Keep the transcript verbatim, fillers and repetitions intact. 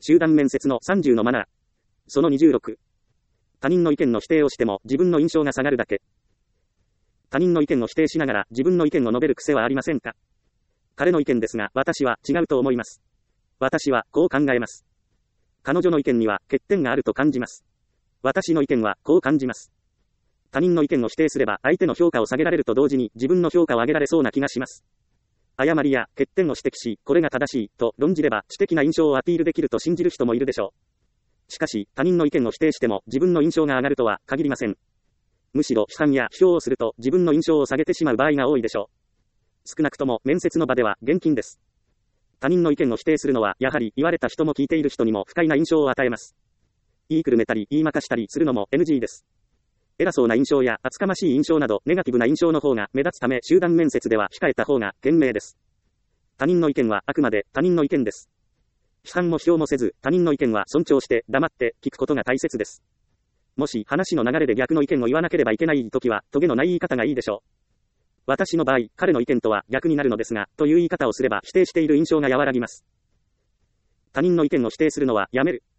集団面接のさんじゅうのマナー。そのにじゅうろく。他人の意見の否定をしても自分の印象が下がるだけ。他人の意見を否定しながら自分の意見を述べる癖はありませんか？彼の意見ですが、私は違うと思います。私はこう考えます。彼女の意見には欠点があると感じます。私の意見はこう感じます。他人の意見を否定すれば相手の評価を下げられると同時に自分の評価を上げられそうな気がします。誤りや欠点を指摘し、これが正しいと論じれば知的な印象をアピールできると信じる人もいるでしょう。しかし、他人の意見を否定しても自分の印象が上がるとは限りません。むしろ批判や批評をすると自分の印象を下げてしまう場合が多いでしょう。少なくとも面接の場では厳禁です。他人の意見を否定するのはやはり言われた人も聞いている人にも不快な印象を与えます。言いくるめたり言いまかしたりするのも エヌジー です。偉そうな印象や厚かましい印象などネガティブな印象の方が目立つため集団面接では控えた方が賢明です。他人の意見はあくまで他人の意見です。批判も批評もせず他人の意見は尊重して黙って聞くことが大切です。もし話の流れで逆の意見を言わなければいけないときはトゲのない言い方がいいでしょう。私の場合、彼の意見とは逆になるのですが、という言い方をすれば否定している印象が和らぎます。他人の意見を否定するのはやめる。